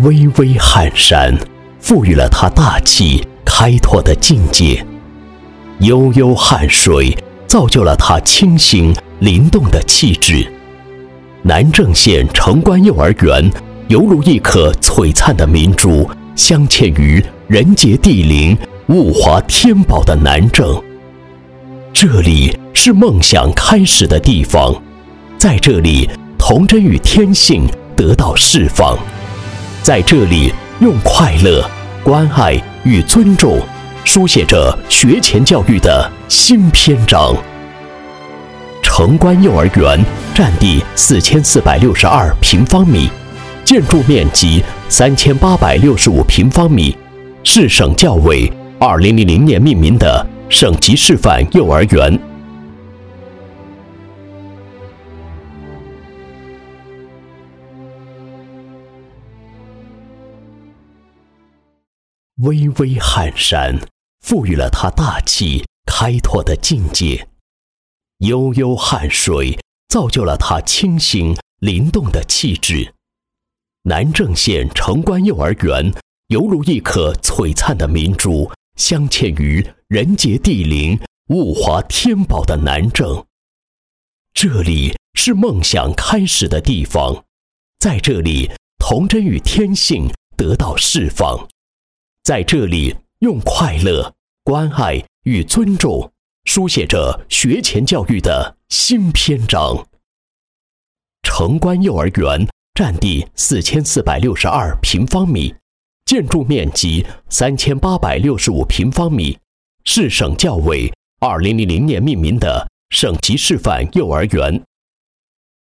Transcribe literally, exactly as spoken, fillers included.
巍巍汉山赋予了它大气开拓的境界，悠悠汉水造就了它清新灵动的气质。南郑县城关幼儿园犹如一颗璀璨的明珠，镶嵌于人杰地灵、物华天宝的南郑。这里是梦想开始的地方，在这里童真与天性得到释放，在这里用快乐、关爱与尊重书写着学前教育的新篇章。城关幼儿园占地四千四百六十二平方米，建筑面积三千八百六十五平方米，是省教委二零零零年命名的省级示范幼儿园。巍巍汉山赋予了它大气开拓的境界，悠悠汉水造就了它清新灵动的气质。南郑县城关幼儿园犹如一颗璀璨的明珠，镶嵌于人杰地灵、物华天宝的南郑。这里是梦想开始的地方，在这里童真与天性得到释放，在这里用快乐、关爱与尊重书写着学前教育的新篇章。城关幼儿园占地四千四百六十二平方米，建筑面积三千八百六十五平方米，是省教委二零零零年命名的省级示范幼儿园。